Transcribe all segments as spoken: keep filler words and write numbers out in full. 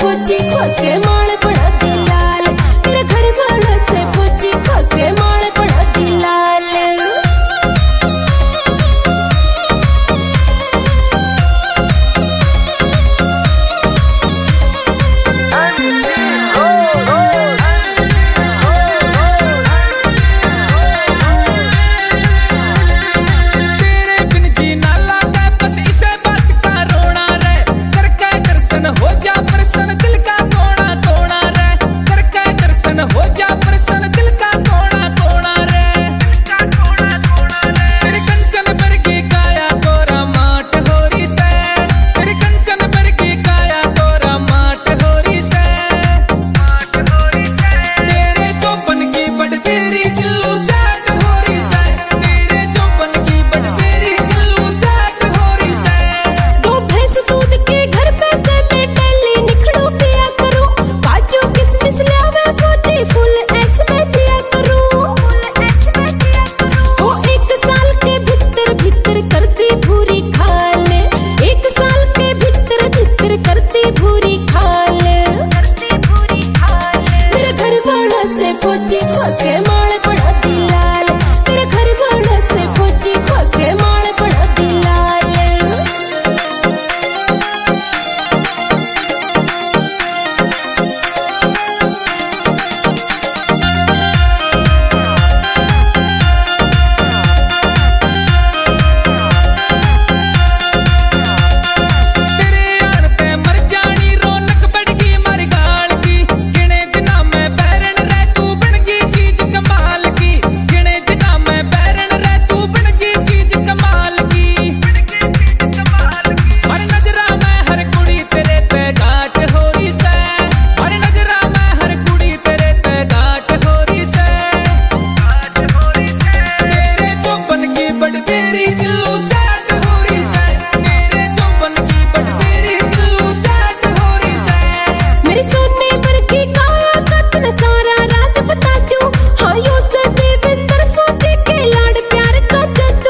फौजी खाके माल बना दी लाल, मेरे घर वालों से फौजी खाके माल बना दी लाल। हो जा प्रसन्न दिल का कोना कोना रे, करके दर्शन हो जा प्रसन्न दिल का कोना कोना रे, तेरे कंचन बरगी काया तोरा माट होरी से, तेरे कंचन बरगी काया तोरा माट होरी से, तेरे चौपन की बड़ तेरी चिल्लू चाट होरी से, तेरे चौपन की बड़ तेरी चिल्लू चाट होरी से। दो भैंस दूध के घर पे से फुल ऐस में दिया करूं, वो एक साल के भीतर भीतर करती भूरी खाल, एक साल के भीतर भीतर करती भूरी खाल, मेरे घर वालों से फौजी खाके माल बना दी लाल, मेरे घर वालों से फौजी खाके माल बना दी लाल। तेरी चिल्लू चाट होरी से, तेरे चौपन की बड़ तेरी चिल्लू चाट होरी से, मेरे सोने पर की काया कतन सारा राज बता दूं, हाँ यू से देवेंद्र फौजी के लाड प्यार का जादू,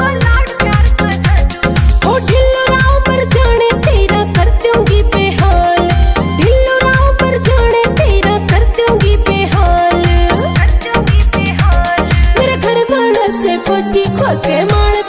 ओ ढिल्लो राव मर जाने तेरा कर दूंगी बेहाल, ढिल्लो राव मर जाने तेरा कर दूंगी बेहाल, मेरे घर वालों से फौजी खाके माल